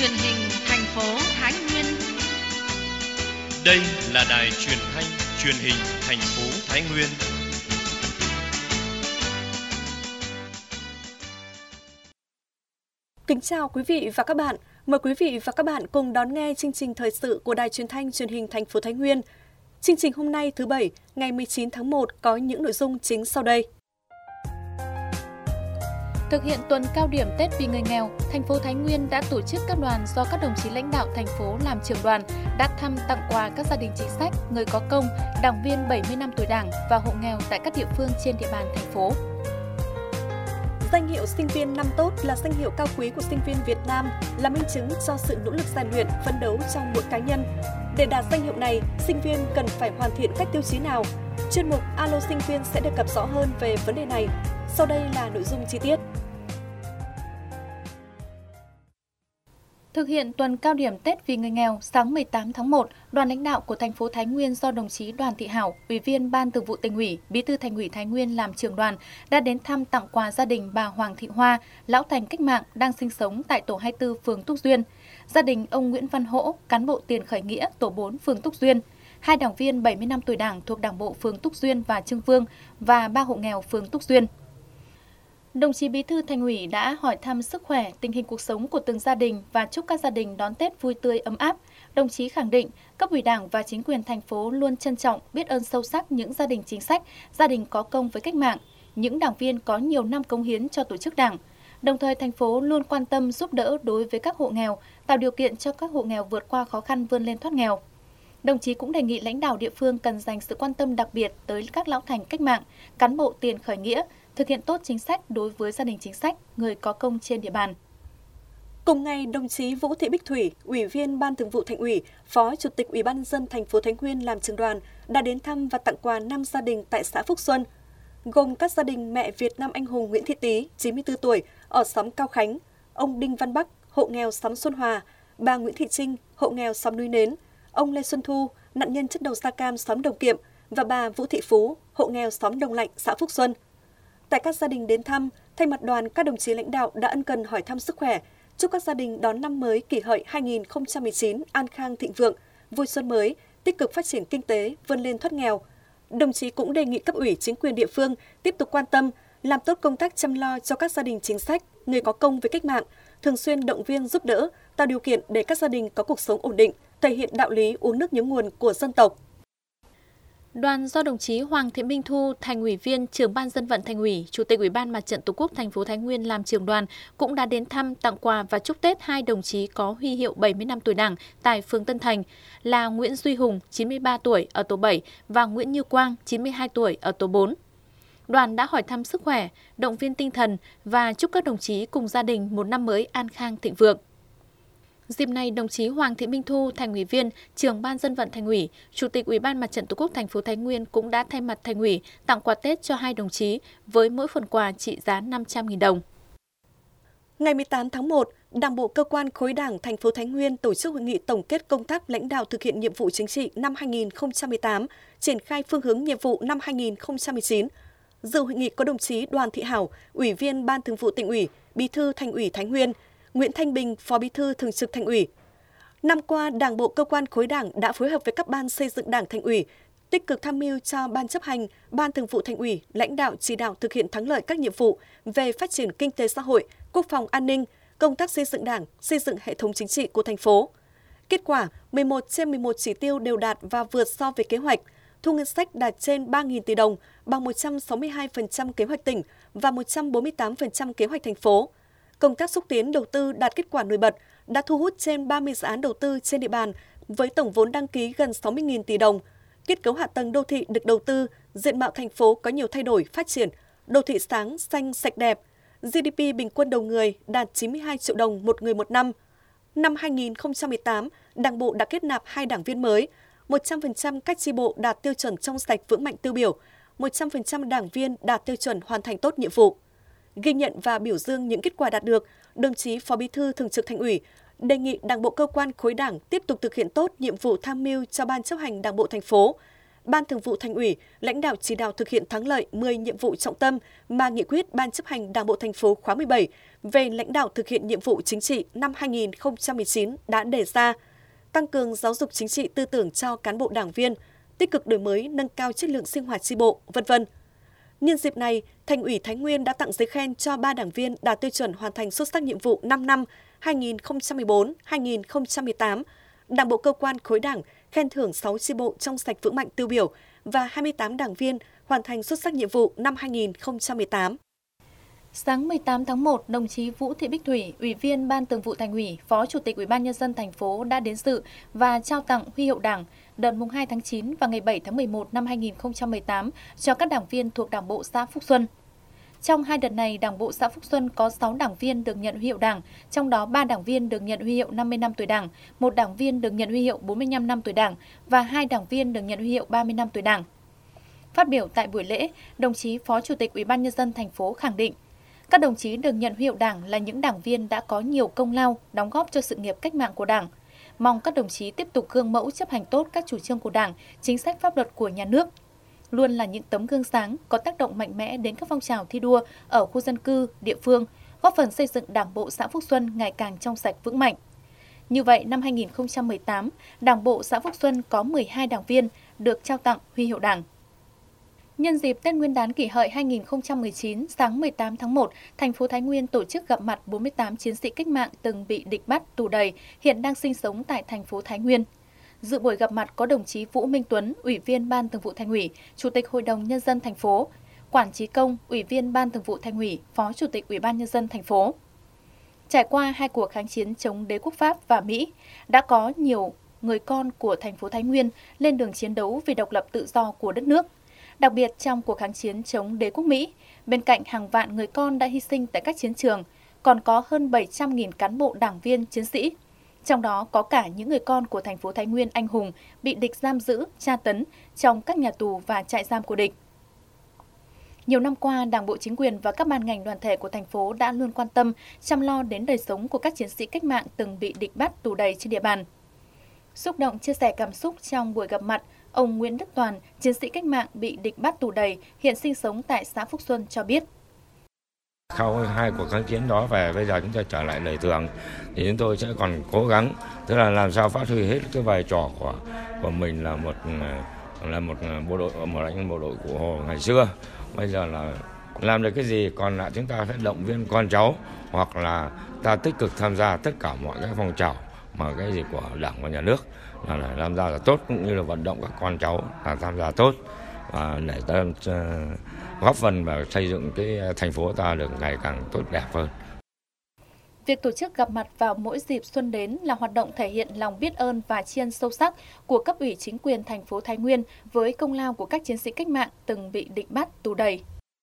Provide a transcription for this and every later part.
Truyền hình thành phố Thái Nguyên. Đây là đài truyền thanh truyền hình thành phố Thái Nguyên. Kính chào quý vị và các bạn. Mời quý vị và các bạn cùng đón nghe chương trình thời sự của đài truyền thanh truyền hình thành phố Thái Nguyên. Chương trình hôm nay thứ Bảy, ngày 19 tháng 1 có những nội dung chính sau đây. Thực hiện tuần cao điểm Tết vì người nghèo, thành phố Thái Nguyên đã tổ chức các đoàn do các đồng chí lãnh đạo thành phố làm trưởng đoàn đã thăm tặng quà các gia đình chính sách, người có công, đảng viên 70 năm tuổi Đảng và hộ nghèo tại các địa phương trên địa bàn thành phố. Danh hiệu sinh viên năm tốt là danh hiệu cao quý của sinh viên Việt Nam, là minh chứng cho sự nỗ lực rèn luyện, phấn đấu trong mỗi cá nhân. Để đạt danh hiệu này, sinh viên cần phải hoàn thiện các tiêu chí nào? Chuyên mục Alo Sinh viên sẽ đề cập rõ hơn về vấn đề này. Sau đây là nội dung chi tiết. Thực hiện tuần cao điểm Tết vì người nghèo, sáng 18 tháng 1, đoàn lãnh đạo của thành phố Thái Nguyên do đồng chí Đoàn Thị Hảo, Ủy viên Ban Thường vụ Tỉnh ủy, Bí thư Thành ủy Thái Nguyên làm trưởng đoàn đã đến thăm tặng quà gia đình bà Hoàng Thị Hoa, lão thành cách mạng đang sinh sống tại tổ 24 phường Túc Duyên, gia đình ông Nguyễn Văn Hỗ, cán bộ tiền khởi nghĩa tổ 4 phường Túc Duyên, 2 đảng viên 70 năm tuổi Đảng thuộc Đảng bộ phường Túc Duyên và Trưng Vương và 3 hộ nghèo phường Túc Duyên. Đồng chí Bí thư Thành ủy đã hỏi thăm sức khỏe, tình hình cuộc sống của từng gia đình và chúc các gia đình đón Tết vui tươi ấm áp. Đồng chí khẳng định, cấp ủy Đảng và chính quyền thành phố luôn trân trọng, biết ơn sâu sắc những gia đình chính sách, gia đình có công với cách mạng, những đảng viên có nhiều năm cống hiến cho tổ chức Đảng. Đồng thời, thành phố luôn quan tâm giúp đỡ đối với các hộ nghèo, tạo điều kiện cho các hộ nghèo vượt qua khó khăn vươn lên thoát nghèo. Đồng chí cũng đề nghị lãnh đạo địa phương cần dành sự quan tâm đặc biệt tới các lão thành cách mạng, cán bộ tiền khởi nghĩa, thực hiện tốt chính sách đối với gia đình chính sách, người có công trên địa bàn. Cùng ngày, đồng chí Vũ Thị Bích Thủy, Ủy viên Ban Thường vụ Thành ủy, Phó Chủ tịch Ủy ban nhân dân thành phố Thái Nguyên làm trưởng đoàn đã đến thăm và tặng quà 5 gia đình tại xã Phúc Xuân, gồm các gia đình mẹ Việt Nam anh hùng Nguyễn Thị Tý, 94 tuổi, ở xóm Cao Khánh, ông Đinh Văn Bắc, hộ nghèo xóm Xuân Hòa, bà Nguyễn Thị Trinh, hộ nghèo xóm Núi Nến, ông Lê Xuân Thu, nạn nhân chất độc da cam xóm Đồng Kiệm và bà Vũ Thị Phú, hộ nghèo xóm Đồng Lạnh, xã Phúc Xuân. Tại các gia đình đến thăm, thay mặt đoàn, các đồng chí lãnh đạo đã ân cần hỏi thăm sức khỏe, chúc các gia đình đón năm mới Kỷ Hợi 2019 an khang thịnh vượng, vui xuân mới, tích cực phát triển kinh tế, vươn lên thoát nghèo. Đồng chí cũng đề nghị cấp ủy chính quyền địa phương tiếp tục quan tâm, làm tốt công tác chăm lo cho các gia đình chính sách, người có công với cách mạng, thường xuyên động viên giúp đỡ, tạo điều kiện để các gia đình có cuộc sống ổn định, thể hiện đạo lý uống nước nhớ nguồn của dân tộc. Đoàn do đồng chí Hoàng Thị Minh Thu, Thành ủy viên, Trưởng ban Dân vận Thành ủy, Chủ tịch Ủy ban Mặt trận Tổ quốc thành phố Thái Nguyên làm trưởng đoàn cũng đã đến thăm, tặng quà và chúc Tết 2 đồng chí có huy hiệu 70 năm tuổi Đảng tại phường Tân Thành là Nguyễn Duy Hùng, 93 tuổi ở tổ 7 và Nguyễn Như Quang, 92 tuổi ở tổ 4. Đoàn đã hỏi thăm sức khỏe, động viên tinh thần và chúc các đồng chí cùng gia đình một năm mới an khang thịnh vượng. Dịp này, đồng chí Hoàng Thị Minh Thu, Thành ủy viên, Trưởng ban Dân vận Thành ủy, Chủ tịch Ủy ban Mặt trận Tổ quốc thành phố Thái Nguyên cũng đã thay mặt Thành ủy tặng quà Tết cho 2 đồng chí với mỗi phần quà trị giá 500.000 đồng. Ngày 18 tháng 1, Đảng bộ cơ quan khối Đảng thành phố Thái Nguyên tổ chức hội nghị tổng kết công tác lãnh đạo thực hiện nhiệm vụ chính trị năm 2018, triển khai phương hướng nhiệm vụ năm 2019. Dự hội nghị có đồng chí Đoàn Thị Hảo, Ủy viên Ban Thường vụ Tỉnh ủy, Bí thư Thành ủy Thái Nguyên, Nguyễn Thanh Bình, Phó Bí thư Thường trực Thành ủy. Năm qua, Đảng bộ cơ quan khối Đảng đã phối hợp với các ban xây dựng Đảng Thành ủy, tích cực tham mưu cho Ban chấp hành, Ban Thường vụ Thành ủy, lãnh đạo chỉ đạo thực hiện thắng lợi các nhiệm vụ về phát triển kinh tế xã hội, quốc phòng an ninh, công tác xây dựng Đảng, xây dựng hệ thống chính trị của thành phố. Kết quả, 11 trên 11 chỉ tiêu đều đạt và vượt so với kế hoạch, thu ngân sách đạt trên 3.000 tỷ đồng, bằng 162% kế hoạch tỉnh và 148% kế hoạch thành phố. Công tác xúc tiến đầu tư đạt kết quả nổi bật, đã thu hút trên 30 dự án đầu tư trên địa bàn với tổng vốn đăng ký gần 60.000 tỷ đồng. Kết cấu hạ tầng đô thị được đầu tư, diện mạo thành phố có nhiều thay đổi, phát triển, đô thị sáng, xanh, sạch đẹp. GDP bình quân đầu người đạt 92 triệu đồng một người một năm. Năm 2018, Đảng bộ đã kết nạp 2 đảng viên mới, 100% các chi bộ đạt tiêu chuẩn trong sạch vững mạnh tiêu biểu, 100% đảng viên đạt tiêu chuẩn hoàn thành tốt nhiệm vụ. Ghi nhận và biểu dương những kết quả đạt được, đồng chí Phó Bí thư Thường trực Thành ủy đề nghị Đảng bộ cơ quan khối Đảng tiếp tục thực hiện tốt nhiệm vụ tham mưu cho Ban chấp hành Đảng bộ thành phố, Ban Thường vụ Thành ủy, lãnh đạo chỉ đạo thực hiện thắng lợi 10 nhiệm vụ trọng tâm mà Nghị quyết Ban chấp hành Đảng bộ thành phố khóa 17 về lãnh đạo thực hiện nhiệm vụ chính trị năm 2019 đã đề ra, tăng cường giáo dục chính trị tư tưởng cho cán bộ đảng viên, tích cực đổi mới, nâng cao chất lượng sinh hoạt chi bộ, v.v. Nhân dịp này, Thành ủy Thái Nguyên đã tặng giấy khen cho 3 đảng viên đạt tiêu chuẩn hoàn thành xuất sắc nhiệm vụ 5 năm 2014-2018. Đảng bộ cơ quan khối đảng khen thưởng 6 chi bộ trong sạch vững mạnh tiêu biểu và 28 đảng viên hoàn thành xuất sắc nhiệm vụ năm 2018. Sáng 18 tháng 1, đồng chí Vũ Thị Bích Thủy, Ủy viên Ban Thường vụ Thành ủy, Phó Chủ tịch Ủy ban Nhân dân thành phố đã đến dự và trao tặng huy hiệu Đảng đợt mùng 2 tháng 9 và ngày 7 tháng 11 năm 2018 cho các đảng viên thuộc Đảng bộ xã Phúc Xuân. Trong 2 đợt này, Đảng bộ xã Phúc Xuân có 6 đảng viên được nhận huy hiệu Đảng, trong đó 3 đảng viên được nhận huy hiệu 50 năm tuổi Đảng, 1 đảng viên được nhận huy hiệu 45 năm tuổi Đảng và 2 đảng viên được nhận huy hiệu 30 năm tuổi Đảng. Phát biểu tại buổi lễ, đồng chí Phó Chủ tịch Ủy ban Nhân dân thành phố khẳng định, các đồng chí được nhận huy hiệu Đảng là những đảng viên đã có nhiều công lao, đóng góp cho sự nghiệp cách mạng của Đảng. Mong các đồng chí tiếp tục gương mẫu chấp hành tốt các chủ trương của Đảng, chính sách pháp luật của nhà nước, luôn là những tấm gương sáng có tác động mạnh mẽ đến các phong trào thi đua ở khu dân cư, địa phương, góp phần xây dựng Đảng bộ xã Phúc Xuân ngày càng trong sạch vững mạnh. Như vậy, năm 2018, Đảng bộ xã Phúc Xuân có 12 đảng viên được trao tặng huy hiệu Đảng. Nhân dịp Tết Nguyên đán Kỷ Hợi 2019, sáng 18 tháng 1, thành phố Thái Nguyên tổ chức gặp mặt 48 chiến sĩ cách mạng từng bị địch bắt, tù đày, hiện đang sinh sống tại thành phố Thái Nguyên. Dự buổi gặp mặt có đồng chí Vũ Minh Tuấn, Ủy viên Ban Thường vụ Thành ủy, Chủ tịch Hội đồng Nhân dân thành phố, Quản Chí Công, Ủy viên Ban Thường vụ Thành ủy, Phó Chủ tịch Ủy ban Nhân dân thành phố. Trải qua 2 cuộc kháng chiến chống đế quốc Pháp và Mỹ, đã có nhiều người con của thành phố Thái Nguyên lên đường chiến đấu vì độc lập tự do của đất nước. Đặc biệt trong cuộc kháng chiến chống đế quốc Mỹ, bên cạnh hàng vạn người con đã hy sinh tại các chiến trường, còn có hơn 700.000 cán bộ đảng viên, chiến sĩ. Trong đó có cả những người con của thành phố Thái Nguyên anh hùng bị địch giam giữ, tra tấn trong các nhà tù và trại giam của địch. Nhiều năm qua, Đảng bộ, chính quyền và các ban ngành đoàn thể của thành phố đã luôn quan tâm, chăm lo đến đời sống của các chiến sĩ cách mạng từng bị địch bắt, tù đày trên địa bàn. Xúc động chia sẻ cảm xúc trong buổi gặp mặt, ông Nguyễn Đức Toàn, chiến sĩ cách mạng bị địch bắt tù đày, hiện sinh sống tại xã Phúc Xuân cho biết. Sau 2 cuộc kháng chiến đó về, bây giờ chúng ta trở lại đời thường thì chúng tôi sẽ còn cố gắng, tức là làm sao phát huy hết cái vai trò của mình là một bộ đội, một lãnh bộ đội của Hồ ngày xưa. Bây giờ là làm được cái gì, còn lại chúng ta phải động viên con cháu, hoặc là ta tích cực tham gia tất cả mọi cái phong trào mà cái gì của Đảng và nhà nước là tham gia là tốt, cũng như là vận động các con cháu là tham gia tốt, và để ta góp phần vào xây dựng cái thành phố ta được ngày càng tốt đẹp hơn. Việc tổ chức gặp mặt vào mỗi dịp xuân đến là hoạt động thể hiện lòng biết ơn và tri ân sâu sắc của cấp ủy chính quyền thành phố Thái Nguyên với công lao của các chiến sĩ cách mạng từng bị địch bắt, tù đày.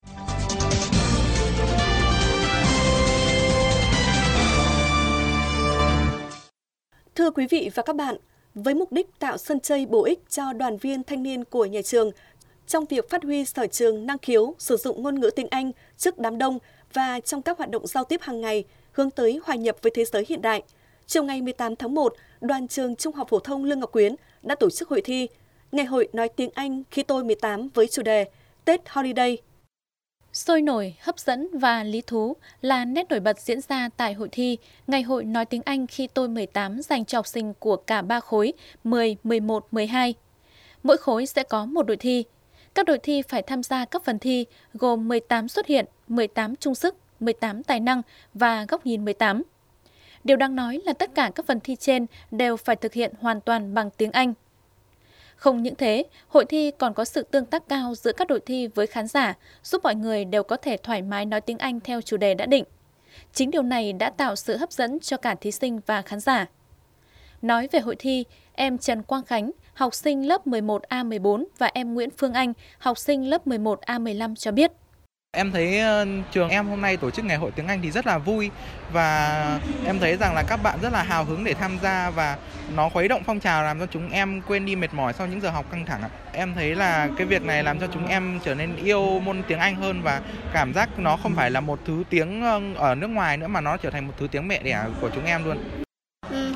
Thưa quý vị và các bạn, với mục đích tạo sân chơi bổ ích cho đoàn viên thanh niên của nhà trường, trong việc phát huy sở trường năng khiếu, sử dụng ngôn ngữ tiếng Anh trước đám đông và trong các hoạt động giao tiếp hàng ngày, hướng tới hòa nhập với thế giới hiện đại. Chiều ngày 18 tháng 1, đoàn trường Trung học phổ thông Lương Ngọc Quyến đã tổ chức hội thi Ngày hội nói tiếng Anh khi tôi 18 với chủ đề Tết Holiday. Sôi nổi, hấp dẫn và lý thú là nét nổi bật diễn ra tại hội thi Ngày hội nói tiếng Anh khi tôi 18 dành cho học sinh của cả 3 khối 10, 11, 12. Mỗi khối sẽ có một đội thi. Các đội thi phải tham gia các phần thi gồm 18 xuất hiện, 18 chung sức, 18 tài năng và góc nhìn 18. Điều đáng nói là tất cả các phần thi trên đều phải thực hiện hoàn toàn bằng tiếng Anh. Không những thế, hội thi còn có sự tương tác cao giữa các đội thi với khán giả, giúp mọi người đều có thể thoải mái nói tiếng Anh theo chủ đề đã định. Chính điều này đã tạo sự hấp dẫn cho cả thí sinh và khán giả. Nói về hội thi, em Trần Quang Khánh, học sinh lớp 11A14 và em Nguyễn Phương Anh, học sinh lớp 11A15 cho biết. Em thấy trường em hôm nay tổ chức ngày hội tiếng Anh thì rất là vui, và em thấy rằng là các bạn rất là hào hứng để tham gia, và nó khuấy động phong trào làm cho chúng em quên đi mệt mỏi sau những giờ học căng thẳng. Em thấy là cái việc này làm cho chúng em trở nên yêu môn tiếng Anh hơn, và cảm giác nó không phải là một thứ tiếng ở nước ngoài nữa mà nó trở thành một thứ tiếng mẹ đẻ của chúng em luôn.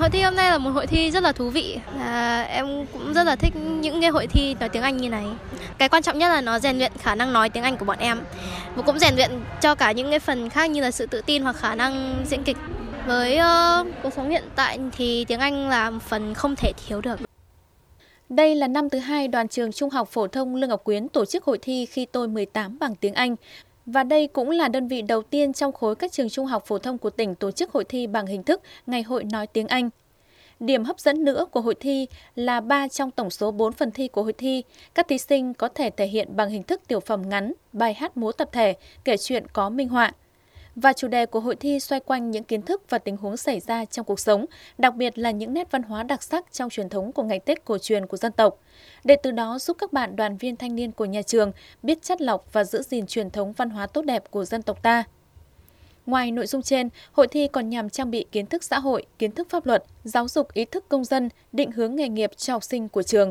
Hội thi hôm nay là một hội thi rất là thú vị. Em cũng rất là thích những cái hội thi nói tiếng Anh như này. Cái quan trọng nhất là nó rèn luyện khả năng nói tiếng Anh của bọn em. Và cũng rèn luyện cho cả những cái phần khác như là sự tự tin hoặc khả năng diễn kịch. Với cuộc sống hiện tại thì tiếng Anh là một phần không thể thiếu được. Đây là năm thứ 2 Đoàn trường Trung học phổ thông Lương Ngọc Quyến tổ chức hội thi Khi tôi 18 bằng tiếng Anh. Và đây cũng là đơn vị đầu tiên trong khối các trường trung học phổ thông của tỉnh tổ chức hội thi bằng hình thức Ngày hội nói tiếng Anh. Điểm hấp dẫn nữa của hội thi là 3 trong tổng số 4 phần thi của hội thi, các thí sinh có thể thể hiện bằng hình thức tiểu phẩm ngắn, bài hát múa tập thể, kể chuyện có minh họa. Và chủ đề của hội thi xoay quanh những kiến thức và tình huống xảy ra trong cuộc sống, đặc biệt là những nét văn hóa đặc sắc trong truyền thống của ngày Tết cổ truyền của dân tộc, để từ đó giúp các bạn đoàn viên thanh niên của nhà trường biết chắt lọc và giữ gìn truyền thống văn hóa tốt đẹp của dân tộc ta. Ngoài nội dung trên, hội thi còn nhằm trang bị kiến thức xã hội, kiến thức pháp luật, giáo dục ý thức công dân, định hướng nghề nghiệp cho học sinh của trường.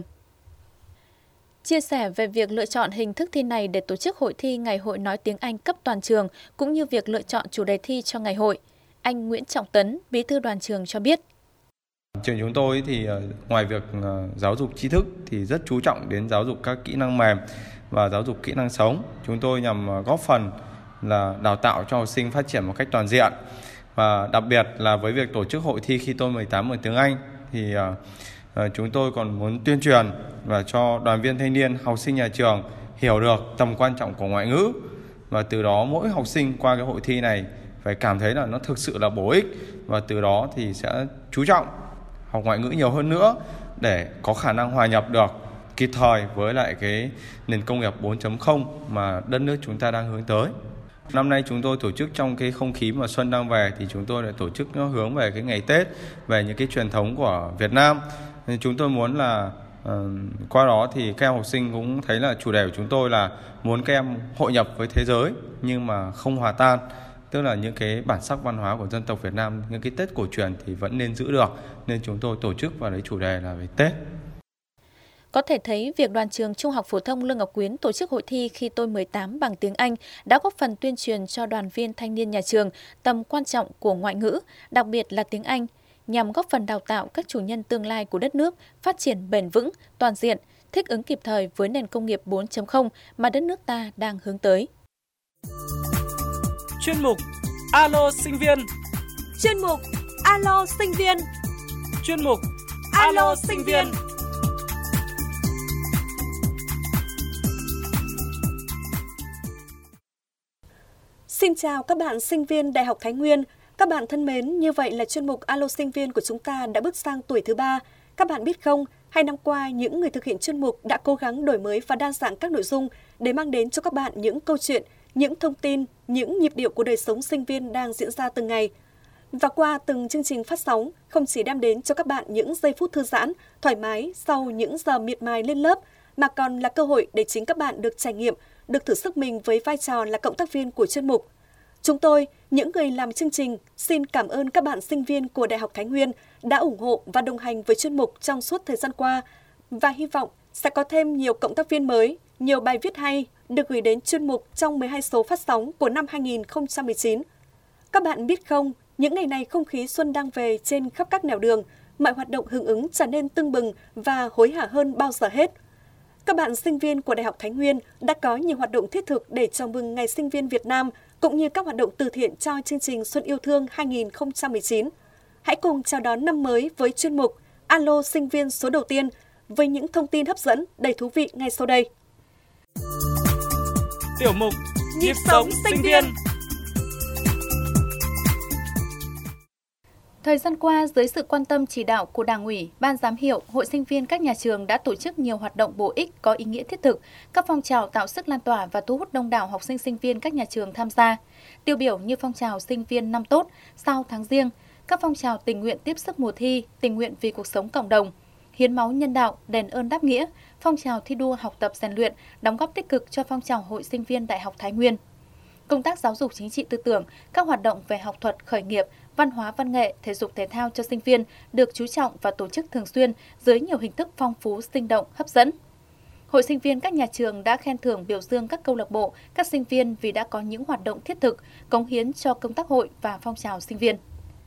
Chia sẻ về việc lựa chọn hình thức thi này để tổ chức hội thi Ngày hội nói tiếng Anh cấp toàn trường, cũng như việc lựa chọn chủ đề thi cho ngày hội, anh Nguyễn Trọng Tấn, Bí thư đoàn trường cho biết. Trường chúng tôi thì ngoài việc giáo dục tri thức thì rất chú trọng đến giáo dục các kỹ năng mềm và giáo dục kỹ năng sống. Chúng tôi nhằm góp phần là đào tạo cho học sinh phát triển một cách toàn diện. Và đặc biệt là với việc tổ chức hội thi Khi tôi 18 bằng tiếng Anh thì chúng tôi còn muốn tuyên truyền và cho đoàn viên thanh niên, học sinh nhà trường hiểu được tầm quan trọng của ngoại ngữ. Và từ đó mỗi học sinh qua cái hội thi này phải cảm thấy là nó thực sự là bổ ích, và từ đó thì sẽ chú trọng học ngoại ngữ nhiều hơn nữa để có khả năng hòa nhập được kịp thời với lại cái nền công nghiệp 4.0 mà đất nước chúng ta đang hướng tới. Năm nay chúng tôi tổ chức trong cái không khí mà xuân đang về thì chúng tôi lại tổ chức nó hướng về cái ngày Tết, về những cái truyền thống của Việt Nam. Nên chúng tôi muốn là qua đó thì các em học sinh cũng thấy là chủ đề của chúng tôi là muốn các em hội nhập với thế giới nhưng mà không hòa tan. Tức là những cái bản sắc văn hóa của dân tộc Việt Nam, những cái Tết cổ truyền thì vẫn nên giữ được. Nên chúng tôi tổ chức và lấy chủ đề là về Tết. Có thể thấy việc Đoàn trường Trung học phổ thông Lương Ngọc Quyến tổ chức hội thi Khi tôi 18 bằng tiếng Anh đã góp phần tuyên truyền cho đoàn viên thanh niên nhà trường tầm quan trọng của ngoại ngữ, đặc biệt là tiếng Anh, nhằm góp phần đào tạo các chủ nhân tương lai của đất nước phát triển bền vững, toàn diện, thích ứng kịp thời với nền công nghiệp 4.0 mà đất nước ta đang hướng tới. Chuyên mục Alo sinh viên. Chuyên mục Alo sinh viên. Chuyên mục Alo sinh viên. Xin chào các bạn sinh viên Đại học Thái Nguyên. Các bạn thân mến, như vậy là chuyên mục Alo sinh viên của chúng ta đã bước sang tuổi thứ 3. Các bạn biết không, 2 năm qua, những người thực hiện chuyên mục đã cố gắng đổi mới và đa dạng các nội dung để mang đến cho các bạn những câu chuyện, những thông tin, những nhịp điệu của đời sống sinh viên đang diễn ra từng ngày. Và qua từng chương trình phát sóng, không chỉ đem đến cho các bạn những giây phút thư giãn, thoải mái sau những giờ miệt mài lên lớp, mà còn là cơ hội để chính các bạn được trải nghiệm, được thử sức mình với vai trò là cộng tác viên của chuyên mục. Chúng tôi, những người làm chương trình, xin cảm ơn các bạn sinh viên của Đại học Thái Nguyên đã ủng hộ và đồng hành với chuyên mục trong suốt thời gian qua, và hy vọng sẽ có thêm nhiều cộng tác viên mới, nhiều bài viết hay được gửi đến chuyên mục trong 12 số phát sóng của năm 2019. Các bạn biết không, những ngày này không khí xuân đang về trên khắp các nẻo đường, mọi hoạt động hưởng ứng trở nên tưng bừng và hối hả hơn bao giờ hết. Các bạn sinh viên của Đại học Thái Nguyên đã có nhiều hoạt động thiết thực để chào mừng Ngày Sinh viên Việt Nam, cũng như các hoạt động từ thiện cho chương trình Xuân Yêu Thương 2019. Hãy cùng chào đón năm mới với chuyên mục Alo sinh viên số đầu tiên với những thông tin hấp dẫn đầy thú vị ngay sau đây. Tiểu mục Nhịp sống sinh viên. Thời gian qua, dưới sự quan tâm chỉ đạo của Đảng ủy, Ban giám hiệu, Hội sinh viên các nhà trường đã tổ chức nhiều hoạt động bổ ích có ý nghĩa thiết thực, các phong trào tạo sức lan tỏa và thu hút đông đảo học sinh sinh viên các nhà trường tham gia. Tiêu biểu như phong trào sinh viên năm tốt, sau tháng riêng, các phong trào tình nguyện tiếp sức mùa thi, tình nguyện vì cuộc sống cộng đồng, hiến máu nhân đạo, đền ơn đáp nghĩa, phong trào thi đua học tập rèn luyện, đóng góp tích cực cho phong trào Hội sinh viên Đại học Thái Nguyên. Công tác giáo dục chính trị tư tưởng, các hoạt động về học thuật, khởi nghiệp, văn hóa văn nghệ, thể dục thể thao cho sinh viên được chú trọng và tổ chức thường xuyên dưới nhiều hình thức phong phú, sinh động, hấp dẫn. Hội sinh viên các nhà trường đã khen thưởng biểu dương các câu lạc bộ, các sinh viên vì đã có những hoạt động thiết thực, cống hiến cho công tác hội và phong trào sinh viên.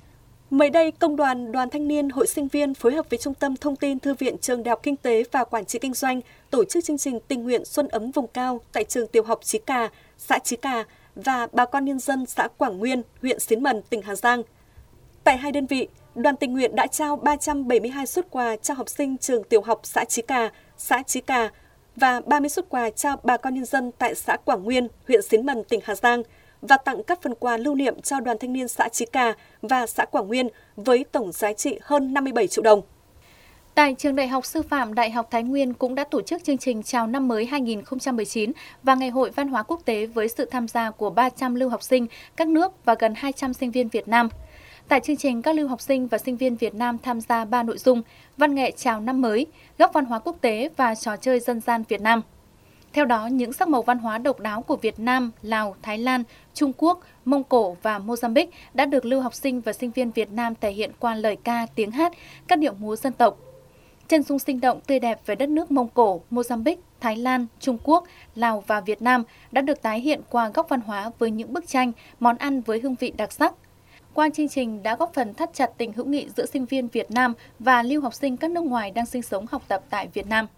Mới đây, Công đoàn Đoàn Thanh niên Hội Sinh viên phối hợp với Trung tâm Thông tin Thư viện Trường Đại học Kinh tế và Quản trị Kinh doanh tổ chức chương trình tình nguyện Xuân ấm vùng cao tại trường tiểu học Chí Cà, xã Chí Cà và bà con nhân dân xã Quảng Nguyên, huyện Xín Mần, tỉnh Hà Giang. Tại hai đơn vị, đoàn tình nguyện đã trao 372 suất quà cho học sinh trường tiểu học xã Chí Cà và 30 suất quà cho bà con nhân dân tại xã Quảng Nguyên, huyện Xín Mần, tỉnh Hà Giang và tặng các phần quà lưu niệm cho đoàn thanh niên xã Chí Cà và xã Quảng Nguyên với tổng giá trị hơn 57 triệu đồng. Tại Trường Đại học Sư phạm Đại học Thái Nguyên cũng đã tổ chức chương trình chào năm mới 2019 và Ngày hội Văn hóa Quốc tế với sự tham gia của 300 lưu học sinh các nước và gần 200 sinh viên Việt Nam. Tại chương trình, các lưu học sinh và sinh viên Việt Nam tham gia 3 nội dung: văn nghệ chào năm mới, góc văn hóa quốc tế và trò chơi dân gian Việt Nam. Theo đó, những sắc màu văn hóa độc đáo của Việt Nam, Lào, Thái Lan, Trung Quốc, Mông Cổ và Mozambique đã được lưu học sinh và sinh viên Việt Nam thể hiện qua lời ca, tiếng hát, các điệu múa dân tộc. Chân dung sinh động tươi đẹp về đất nước Mông Cổ, Mozambique, Thái Lan, Trung Quốc, Lào và Việt Nam đã được tái hiện qua góc văn hóa với những bức tranh, món ăn với hương vị đặc sắc. Qua chương trình đã góp phần thắt chặt tình hữu nghị giữa sinh viên Việt Nam và lưu học sinh các nước ngoài đang sinh sống học tập tại Việt Nam.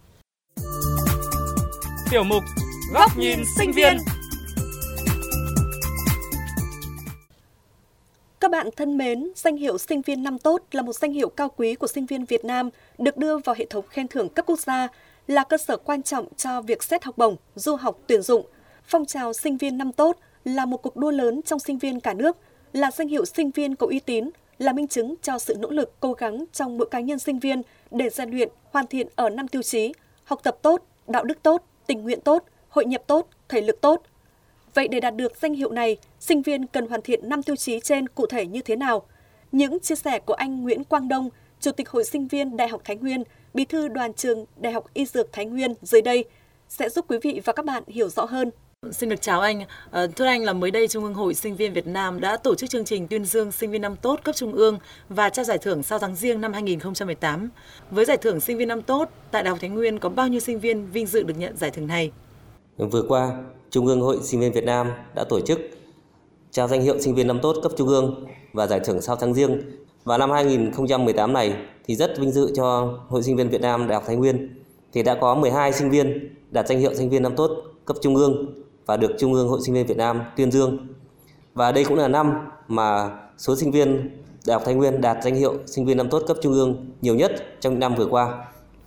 Tiểu mục Góc nhìn sinh viên. Các bạn thân mến, danh hiệu sinh viên năm tốt là một danh hiệu cao quý của sinh viên Việt Nam được đưa vào hệ thống khen thưởng cấp quốc gia, là cơ sở quan trọng cho việc xét học bổng, du học, tuyển dụng. Phong trào sinh viên năm tốt là một cuộc đua lớn trong sinh viên cả nước, là danh hiệu sinh viên có uy tín, là minh chứng cho sự nỗ lực cố gắng trong mỗi cá nhân sinh viên để rèn luyện, hoàn thiện ở 5 tiêu chí: học tập tốt, đạo đức tốt, tình nguyện tốt, hội nhập tốt, thể lực tốt. Vậy để đạt được danh hiệu này, sinh viên cần hoàn thiện 5 tiêu chí trên cụ thể như thế nào? Những chia sẻ của anh Nguyễn Quang Đông, Chủ tịch Hội Sinh viên Đại học Thái Nguyên, Bí thư Đoàn trường Đại học Y Dược Thái Nguyên dưới đây sẽ giúp quý vị và các bạn hiểu rõ hơn. Xin được chào anh. Thưa anh, là mới đây Trung ương Hội Sinh viên Việt Nam đã tổ chức chương trình tuyên dương sinh viên năm tốt cấp trung ương và trao giải thưởng sau tháng Giêng năm 2018. Với giải thưởng sinh viên năm tốt, tại Đại học Thái Nguyên có bao nhiêu sinh viên vinh dự được nhận giải thưởng này? Vừa qua, Trung ương Hội Sinh viên Việt Nam đã tổ chức trao danh hiệu sinh viên năm tốt cấp trung ương và giải thưởng sau tháng Giêng. Và năm 2018 này thì rất vinh dự cho Hội Sinh viên Việt Nam Đại học Thái Nguyên thì đã có 12 sinh viên đạt danh hiệu sinh viên năm tốt cấp trung ương và được Trung ương Hội Sinh viên Việt Nam tuyên dương. Và đây cũng là năm mà số sinh viên Đại học Thái Nguyên đạt danh hiệu sinh viên năm tốt cấp trung ương nhiều nhất trong năm vừa qua.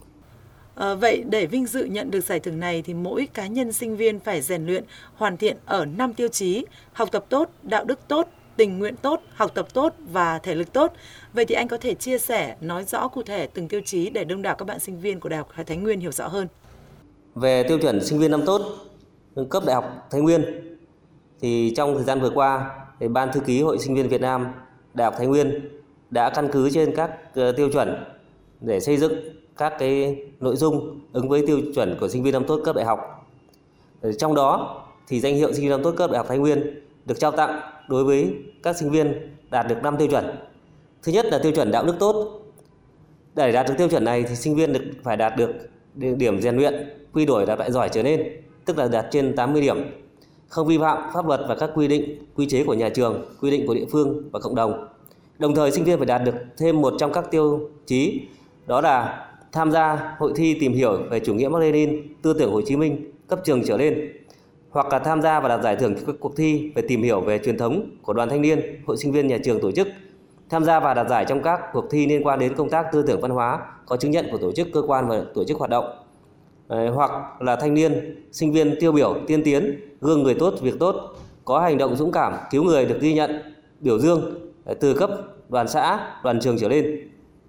Vậy để vinh dự nhận được giải thưởng này thì mỗi cá nhân sinh viên phải rèn luyện, hoàn thiện ở 5 tiêu chí: học tập tốt, đạo đức tốt, tình nguyện tốt, học tập tốt và thể lực tốt. Vậy thì anh có thể chia sẻ, nói rõ cụ thể từng tiêu chí để đông đảo các bạn sinh viên của Đại học Thái Nguyên hiểu rõ hơn. Về tiêu chuẩn sinh viên năm tốt cấp Đại học Thái Nguyên thì trong thời gian vừa qua, thì Ban Thư ký Hội Sinh viên Việt Nam Đại học Thái Nguyên đã căn cứ trên các tiêu chuẩn để xây dựng các cái nội dung ứng với tiêu chuẩn của sinh viên năm tốt cấp đại học. Trong đó thì danh hiệu sinh viên năm tốt cấp Đại học Thái Nguyên được trao tặng đối với các sinh viên đạt được 5 tiêu chuẩn. Thứ nhất là tiêu chuẩn đạo đức tốt. Để đạt được tiêu chuẩn này thì sinh viên phải đạt được điểm rèn luyện quy đổi đạt loại giỏi trở lên, tức là đạt trên 80 điểm, không vi phạm pháp luật và các quy định, quy chế của nhà trường, quy định của địa phương và cộng đồng. Đồng thời sinh viên phải đạt được thêm một trong các tiêu chí, đó là tham gia hội thi tìm hiểu về chủ nghĩa Mác Lênin, tư tưởng Hồ Chí Minh cấp trường trở lên, hoặc là tham gia và đạt giải thưởng các cuộc thi về tìm hiểu về truyền thống của đoàn thanh niên, hội sinh viên nhà trường tổ chức, tham gia và đạt giải trong các cuộc thi liên quan đến công tác tư tưởng văn hóa có chứng nhận của tổ chức, cơ quan và tổ chức hoạt động, hoặc là thanh niên, sinh viên tiêu biểu tiên tiến, gương người tốt, việc tốt, có hành động dũng cảm, cứu người được ghi nhận, biểu dương từ cấp đoàn xã, đoàn trường trở lên.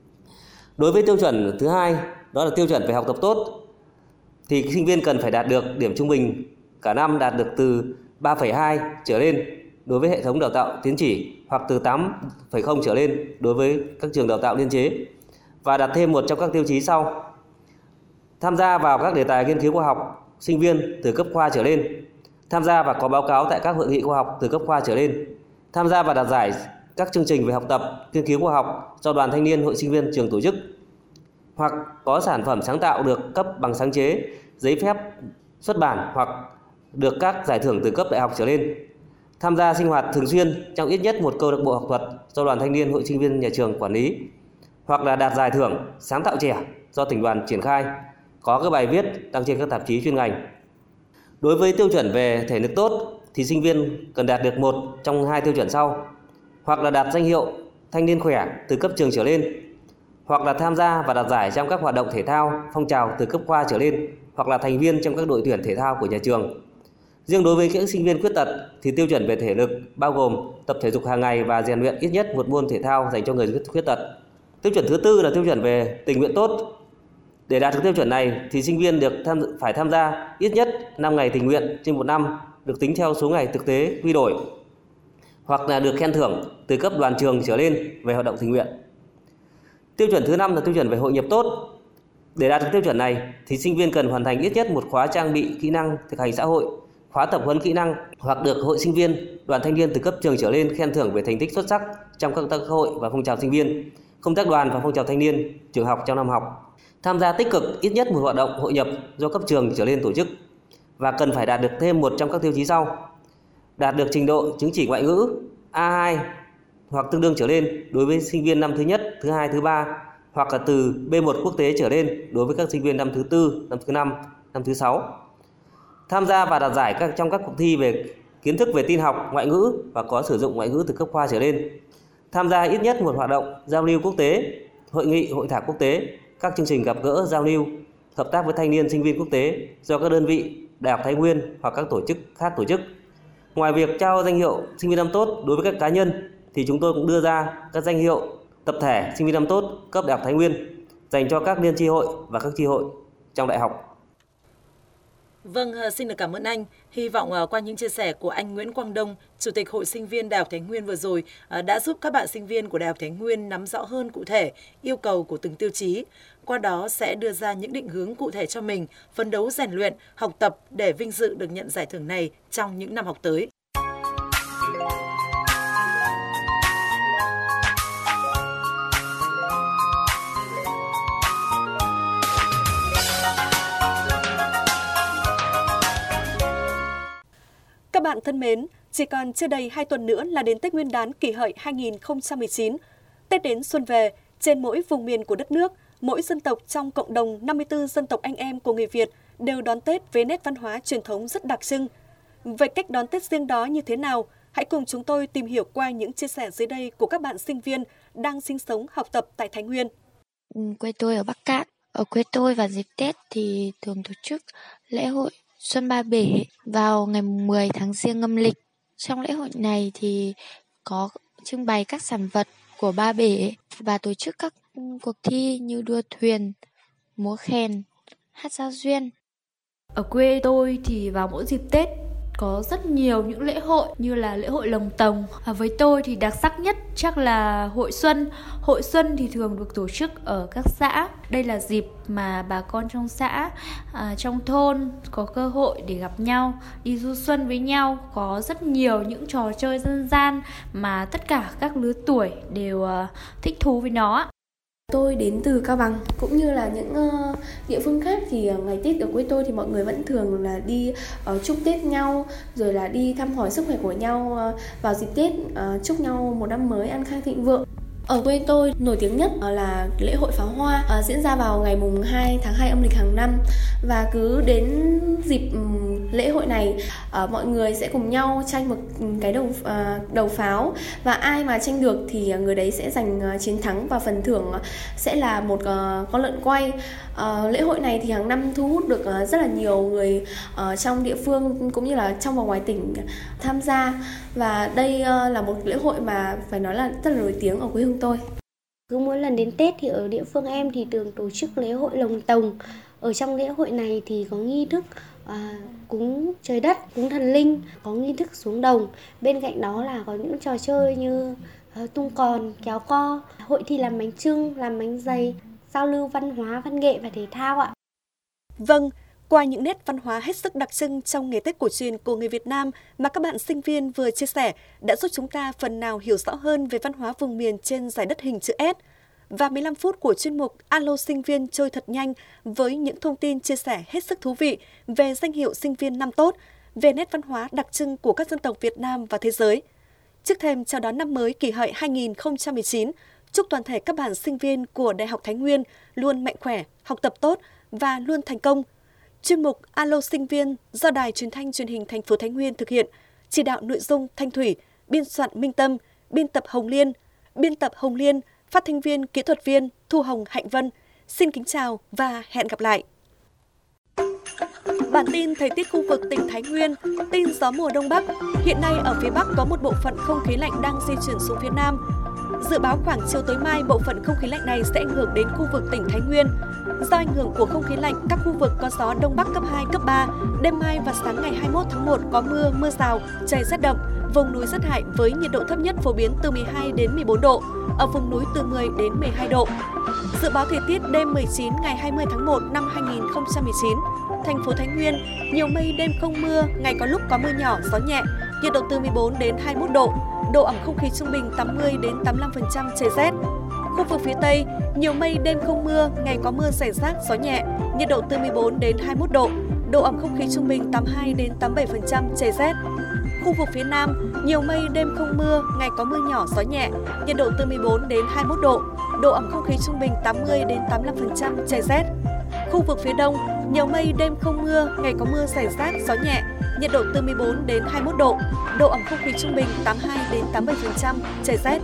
Đối với tiêu chuẩn thứ hai, đó là tiêu chuẩn về học tập tốt, thì sinh viên cần phải đạt được điểm trung bình cả năm đạt được từ 3,2 trở lên đối với hệ thống đào tạo tín chỉ, hoặc từ 8,0 trở lên đối với các trường đào tạo liên chế, và đạt thêm một trong các tiêu chí sau: tham gia vào các đề tài nghiên cứu khoa học sinh viên từ cấp khoa trở lên, tham gia và có báo cáo tại các hội nghị khoa học từ cấp khoa trở lên, tham gia và đạt giải các chương trình về học tập, nghiên cứu khoa học do đoàn thanh niên, hội sinh viên trường tổ chức, hoặc có sản phẩm sáng tạo được cấp bằng sáng chế, giấy phép xuất bản hoặc được các giải thưởng từ cấp đại học trở lên. tham gia sinh hoạt thường xuyên trong ít nhất một câu lạc bộ học thuật do Đoàn Thanh niên Hội sinh viên nhà trường quản lý, hoặc là đạt giải thưởng sáng tạo trẻ do tỉnh đoàn triển khai, có các bài viết đăng trên các tạp chí chuyên ngành. Đối với tiêu chuẩn về thể lực tốt thì sinh viên cần đạt được một trong hai tiêu chuẩn sau, hoặc là đạt danh hiệu thanh niên khỏe từ cấp trường trở lên, hoặc là tham gia và đạt giải trong các hoạt động thể thao, phong trào từ cấp khoa trở lên, hoặc là thành viên trong các đội tuyển thể thao của nhà trường. Riêng đối với các sinh viên khuyết tật thì tiêu chuẩn về thể lực bao gồm tập thể dục hàng ngày và rèn luyện ít nhất một môn thể thao dành cho người khuyết tật. Tiêu chuẩn thứ tư là tiêu chuẩn về tình nguyện tốt. Để đạt được tiêu chuẩn này thì sinh viên phải tham gia ít nhất 5 ngày tình nguyện trên một năm, được tính theo số ngày thực tế quy đổi, hoặc là được khen thưởng từ cấp đoàn trường trở lên về hoạt động tình nguyện. Tiêu chuẩn thứ 5 là tiêu chuẩn về hội nhập tốt. Để đạt được tiêu chuẩn này thì sinh viên cần hoàn thành ít nhất một khóa trang bị kỹ năng thực hành xã hội, khóa tập huấn kỹ năng, hoặc được hội sinh viên, đoàn thanh niên từ cấp trường trở lên khen thưởng về thành tích xuất sắc trong các công tác hội và phong trào sinh viên, công tác đoàn và phong trào thanh niên trường học trong năm học. Tham gia tích cực ít nhất một hoạt động hội nhập do cấp trường trở lên tổ chức, và cần phải đạt được thêm một trong các tiêu chí sau: đạt được trình độ chứng chỉ ngoại ngữ A2 hoặc tương đương trở lên đối với sinh viên năm thứ nhất, thứ hai, thứ ba, hoặc là từ B1 quốc tế trở lên đối với các sinh viên năm thứ tư, năm thứ năm, năm thứ 6. Tham gia và đạt giải trong các cuộc thi về kiến thức về tin học, ngoại ngữ và có sử dụng ngoại ngữ từ cấp khoa trở lên. Tham gia ít nhất một hoạt động giao lưu quốc tế, hội nghị, hội thảo quốc tế, các chương trình gặp gỡ, giao lưu, hợp tác với thanh niên, sinh viên quốc tế do các đơn vị, Đại học Thái Nguyên hoặc các tổ chức khác tổ chức. Ngoài việc trao danh hiệu sinh viên năm tốt đối với các cá nhân thì chúng tôi cũng đưa ra các danh hiệu tập thể sinh viên năm tốt cấp Đại học Thái Nguyên dành cho các liên chi hội và các chi hội trong đại học. Vâng, xin được cảm ơn anh. Hy vọng qua những chia sẻ của anh Nguyễn Quang Đông, Chủ tịch Hội Sinh viên Đại học Thái Nguyên vừa rồi đã giúp các bạn sinh viên của Đại học Thái Nguyên nắm rõ hơn cụ thể yêu cầu của từng tiêu chí. Qua đó sẽ đưa ra những định hướng cụ thể cho mình, phấn đấu rèn luyện, học tập để vinh dự được nhận giải thưởng này trong những năm học tới. Các bạn thân mến, chỉ còn chưa đầy 2 tuần nữa là đến Tết Nguyên đán Kỷ Hợi 2019. Tết đến xuân về, trên mỗi vùng miền của đất nước, mỗi dân tộc trong cộng đồng 54 dân tộc anh em của người Việt đều đón Tết với nét văn hóa truyền thống rất đặc trưng. Vậy cách đón Tết riêng đó như thế nào? Hãy cùng chúng tôi tìm hiểu qua những chia sẻ dưới đây của các bạn sinh viên đang sinh sống học tập tại Thái Nguyên. Quê tôi ở Bắc Cạn. Ở quê tôi vào dịp Tết thì thường tổ chức lễ hội Xuân Ba Bể vào ngày 10 tháng Giêng âm lịch. Trong lễ hội này thì có trưng bày các sản vật của Ba Bể và tổ chức các cuộc thi như đua thuyền, múa khen, hát giao duyên. Ở quê tôi thì vào mỗi dịp Tết có rất nhiều những lễ hội như là lễ hội Lồng Tồng. Với tôi thì đặc sắc nhất chắc là hội xuân. Hội xuân thì thường được tổ chức ở các xã. Đây là dịp mà bà con trong xã, trong thôn có cơ hội để gặp nhau, đi du xuân với nhau. Có rất nhiều những trò chơi dân gian mà tất cả các lứa tuổi đều thích thú với nó. Tôi đến từ Cao Bằng cũng như là những địa phương khác thì ngày Tết ở quê tôi thì mọi người vẫn thường là đi chúc Tết nhau, rồi là đi thăm hỏi sức khỏe của nhau vào dịp Tết, chúc nhau một năm mới an khang thịnh vượng. Ở quê tôi nổi tiếng nhất là lễ hội pháo hoa diễn ra vào ngày mùng 2 tháng 2 âm lịch hàng năm, và cứ đến dịp lễ hội này mọi người sẽ cùng nhau tranh một cái đầu pháo, và ai mà tranh được thì người đấy sẽ giành chiến thắng, và phần thưởng sẽ là một con lợn quay. Lễ hội này thì hàng năm thu hút được rất là nhiều người trong địa phương cũng như là trong và ngoài tỉnh tham gia, và đây là một lễ hội mà phải nói là rất là nổi tiếng ở quê hương tôi. Cứ mỗi lần đến Tết thì ở địa phương em thì thường tổ chức lễ hội Lồng Tồng. Ở trong lễ hội này thì có nghi thức cúng trời đất, cúng thần linh, có nghi thức xuống đồng. Bên cạnh đó là có những trò chơi như tung còn, kéo co, hội thi làm bánh chưng, làm bánh dày, giao lưu văn hóa, văn nghệ và thể thao ạ. Vâng, qua những nét văn hóa hết sức đặc trưng trong ngày Tết cổ truyền của người Việt Nam mà các bạn sinh viên vừa chia sẻ đã giúp chúng ta phần nào hiểu rõ hơn về văn hóa vùng miền trên dải đất hình chữ S. Và 15 phút của chuyên mục Alo Sinh viên trôi thật nhanh với những thông tin chia sẻ hết sức thú vị về danh hiệu sinh viên năm tốt. về nét văn hóa đặc trưng của các dân tộc Việt Nam và thế giới. Trước thềm chào đón năm mới Kỷ Hợi 2019, chúc toàn thể các bạn sinh viên của Đại học Thái Nguyên luôn mạnh khỏe, học tập tốt và luôn thành công. Chuyên mục Alo Sinh viên do Đài Truyền thanh Truyền hình thành phố Thái Nguyên thực hiện, chỉ đạo nội dung Thanh Thủy, biên soạn Minh Tâm, biên tập Hồng Liên, phát thanh viên, kỹ thuật viên Thu Hồng Hạnh Vân. Xin kính chào và hẹn gặp lại. Bản tin thời tiết khu vực tỉnh Thái Nguyên, tin gió mùa Đông Bắc. Hiện nay ở phía Bắc có một bộ phận không khí lạnh đang di chuyển xuống phía Nam. Dự báo khoảng chiều tối mai, bộ phận không khí lạnh này sẽ ảnh hưởng đến khu vực tỉnh Thái Nguyên. Do ảnh hưởng của không khí lạnh, các khu vực có gió Đông Bắc cấp 2, cấp 3. Đêm mai và sáng ngày 21 tháng 1 có mưa rào, trời rét đậm, vùng núi rét hại với nhiệt độ thấp nhất phổ biến từ 12 đến 14 độ, ở vùng núi từ 10 đến 12 độ. Dự báo thời tiết đêm 19 ngày 20 tháng 1 năm 2019, thành phố Thái Nguyên, nhiều mây, đêm không mưa, ngày có lúc có mưa nhỏ, gió nhẹ, nhiệt độ từ 14 đến 21 độ, độ ẩm không khí trung bình 80 đến 85%, trời rét. Khu vực phía Tây, nhiều mây, đêm không mưa, ngày có mưa rải rác, gió nhẹ, nhiệt độ từ 14 đến 21 độ, độ ẩm không khí trung bình 82 đến 87%, trời rét. Khu vực phía Nam, nhiều mây, đêm không mưa, ngày có mưa nhỏ, gió nhẹ, nhiệt độ từ 14 đến 21 độ, độ ẩm không khí trung bình 80 đến 85%, trời rét. Khu vực phía Đông, nhiều mây, đêm không mưa, ngày có mưa rải rác, gió nhẹ, nhiệt độ từ 14 đến 21 độ, độ ẩm không khí trung bình 82 đến 87%, trời rét.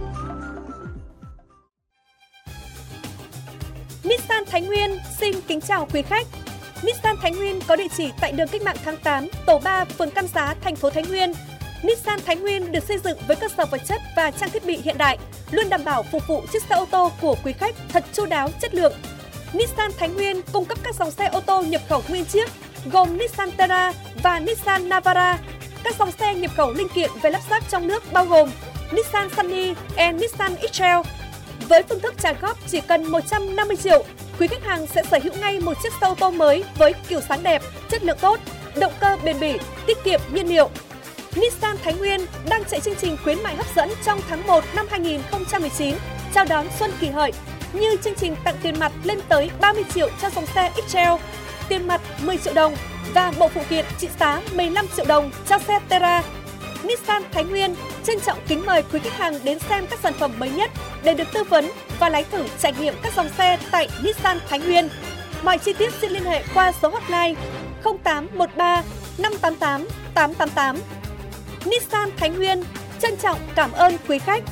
Nissan Thái Nguyên xin kính chào quý khách. Nissan Thái Nguyên có địa chỉ tại đường Cách mạng tháng 8, tổ 3, phường Cam Giá, thành phố Thái Nguyên. Nissan Thái Nguyên được xây dựng với cơ sở vật chất và trang thiết bị hiện đại, luôn đảm bảo phục vụ chiếc xe ô tô của quý khách thật chu đáo, chất lượng. Nissan Thái Nguyên cung cấp các dòng xe ô tô nhập khẩu nguyên chiếc gồm Nissan Terra và Nissan Navara. Các dòng xe nhập khẩu linh kiện về lắp ráp trong nước bao gồm Nissan Sunny and Nissan X-Trail. Với phương thức trả góp chỉ cần 150 triệu, quý khách hàng sẽ sở hữu ngay một chiếc xe ô tô mới với kiểu sáng đẹp, chất lượng tốt, động cơ bền bỉ, tiết kiệm nhiên liệu. Nissan Thái Nguyên đang chạy chương trình khuyến mại hấp dẫn trong tháng 1 năm 2019, chào đón Xuân Kỷ Hợi, như chương trình tặng tiền mặt lên tới 30 triệu cho dòng xe X-Trail, tiền mặt 10 triệu đồng và bộ phụ kiện trị giá 15 triệu đồng cho xe Terra. Nissan Thái Nguyên trân trọng kính mời quý khách hàng đến xem các sản phẩm mới nhất để được tư vấn và lái thử trải nghiệm các dòng xe tại Nissan Thái Nguyên. Mọi chi tiết xin liên hệ qua số hotline 0813 588 888. Nissan Thái Nguyên trân trọng cảm ơn quý khách.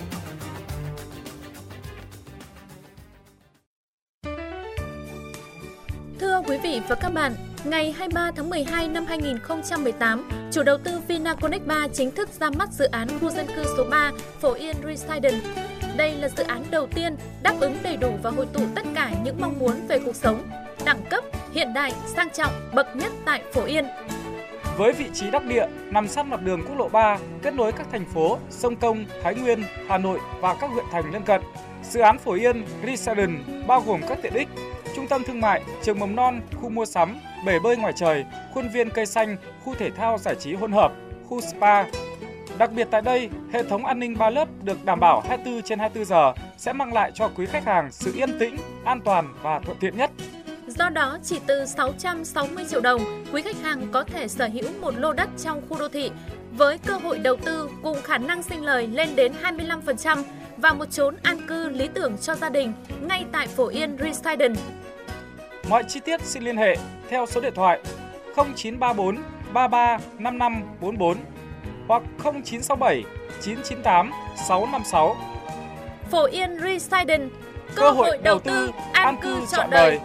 Thưa quý vị và các bạn, ngày 23 tháng 12 năm 2018, chủ đầu tư Vinaconex 3 chính thức ra mắt dự án khu dân cư số 3 Phổ Yên Residence. Đây là dự án đầu tiên đáp ứng đầy đủ và hội tụ tất cả những mong muốn về cuộc sống, đẳng cấp, hiện đại, sang trọng, bậc nhất tại Phổ Yên. Với vị trí đắc địa nằm sát mặt đường quốc lộ 3, kết nối các thành phố Sông Công, Thái Nguyên, Hà Nội và các huyện thành lân cận, dự án Phổ Yên Residence bao gồm các tiện ích: trung tâm thương mại, trường mầm non, khu mua sắm, bể bơi ngoài trời, khuôn viên cây xanh, khu thể thao giải trí hỗn hợp, khu spa. Đặc biệt tại đây, hệ thống an ninh 3 lớp được đảm bảo 24/24 giờ sẽ mang lại cho quý khách hàng sự yên tĩnh, an toàn và thuận tiện nhất. Do đó, chỉ từ 660 triệu đồng, quý khách hàng có thể sở hữu một lô đất trong khu đô thị với cơ hội đầu tư cùng khả năng sinh lời lên đến 25% và một chốn an cư lý tưởng cho gia đình ngay tại Phổ Yên Residence. Mọi chi tiết xin liên hệ theo số điện thoại 0934 33 55 44 hoặc 0967 998 656. Phổ Yên Residence, cơ hội đầu tư an cư trọn đời.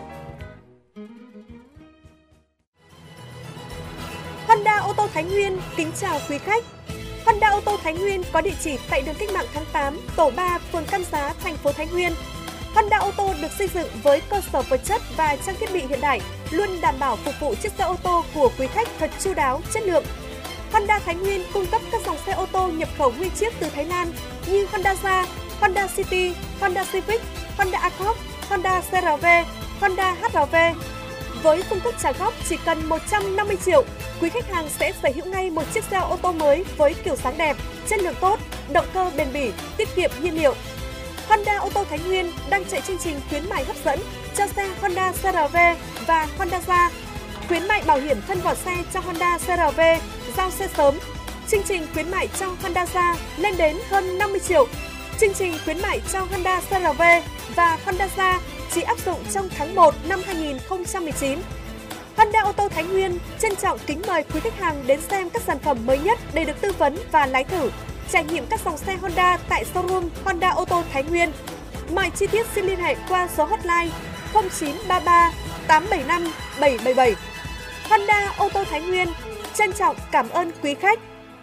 Honda ô tô Thái Nguyên kính chào quý khách. Honda ô tô Thái Nguyên có địa chỉ tại đường Cách mạng tháng 8, tổ 3, phường Cam Giá, thành phố Thái Nguyên. Honda ô tô được xây dựng với cơ sở vật chất và trang thiết bị hiện đại, luôn đảm bảo phục vụ chiếc xe ô tô của quý khách thật chu đáo, chất lượng. Honda Thái Nguyên cung cấp các dòng xe ô tô nhập khẩu nguyên chiếc từ Thái Lan như Honda Jazz, Honda City, Honda Civic, Honda Accord, Honda CR-V, Honda HR-V. Với phương thức trả góp chỉ cần 150 triệu, quý khách hàng sẽ sở hữu ngay một chiếc xe ô tô mới với kiểu dáng đẹp, chất lượng tốt, động cơ bền bỉ, tiết kiệm nhiên liệu. Honda ô tô Thái Nguyên đang chạy chương trình khuyến mại hấp dẫn cho xe Honda CR-V và Honda Jazz. Khuyến mại bảo hiểm thân vỏ xe cho Honda CR-V, giao xe sớm. Chương trình khuyến mại cho Honda Ra lên đến hơn 50 triệu. Chương trình khuyến mại cho Honda CR-V và Honda Ra chỉ áp dụng trong tháng 1 năm 2019. Honda ô tô Thái Nguyên trân trọng kính mời quý khách hàng đến xem các sản phẩm mới nhất để được tư vấn và lái thử, trải nghiệm các dòng xe Honda tại showroom Honda ô tô Thái Nguyên. Mọi chi tiết xin liên hệ qua số hotline 0933 875 777. Honda ô tô Thái Nguyên trân trọng cảm ơn quý khách.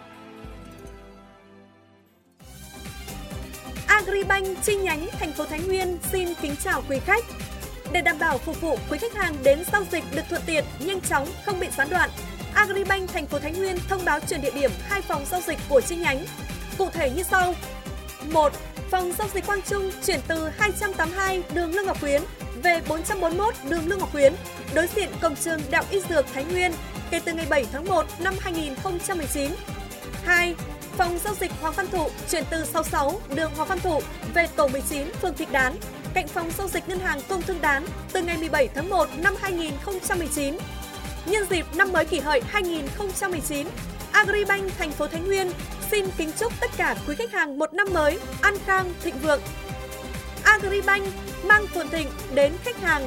Agribank chi nhánh thành phố Thái Nguyên xin kính chào quý khách. Để đảm bảo phục vụ quý khách hàng đến giao dịch được thuận tiện, nhanh chóng, không bị gián đoạn, Agribank thành phố Thái Nguyên thông báo chuyển địa điểm 2 phòng giao dịch của chi nhánh. Cụ thể như sau: 1. Phòng giao dịch Quang Trung chuyển từ 282 đường Lương Ngọc Quyến về 441 đường Lương Ngọc Quyến, đối diện cổng trường Đại học Y Dược Thái Nguyên, kể từ ngày 7 tháng 1 năm 2019. 2. Phòng giao dịch Hoàng Văn Thụ chuyển từ 66 đường Hoàng Văn Thụ về tổ 19 phường Thịnh Đán, cạnh phòng giao dịch Ngân hàng Công Thương Đán, từ ngày 17 tháng 1 năm 2019. Nhân dịp năm mới Kỷ Hợi 2019, Agribank thành phố Thái Nguyên xin kính chúc tất cả quý khách hàng một năm mới an khang thịnh vượng. Agribank mang phồn thịnh đến khách hàng.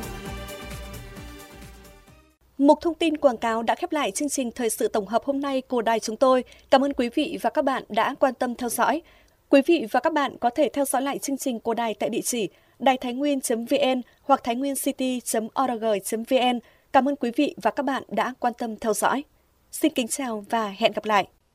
Mục thông tin quảng cáo đã khép lại chương trình thời sự tổng hợp hôm nay của đài chúng tôi. Cảm ơn quý vị và các bạn đã quan tâm theo dõi. Quý vị và các bạn có thể theo dõi lại chương trình của đài tại địa chỉ đàitháinguyen.vn hoặc thainguyencity.org.vn. Cảm ơn quý vị và các bạn đã quan tâm theo dõi. Xin kính chào và hẹn gặp lại.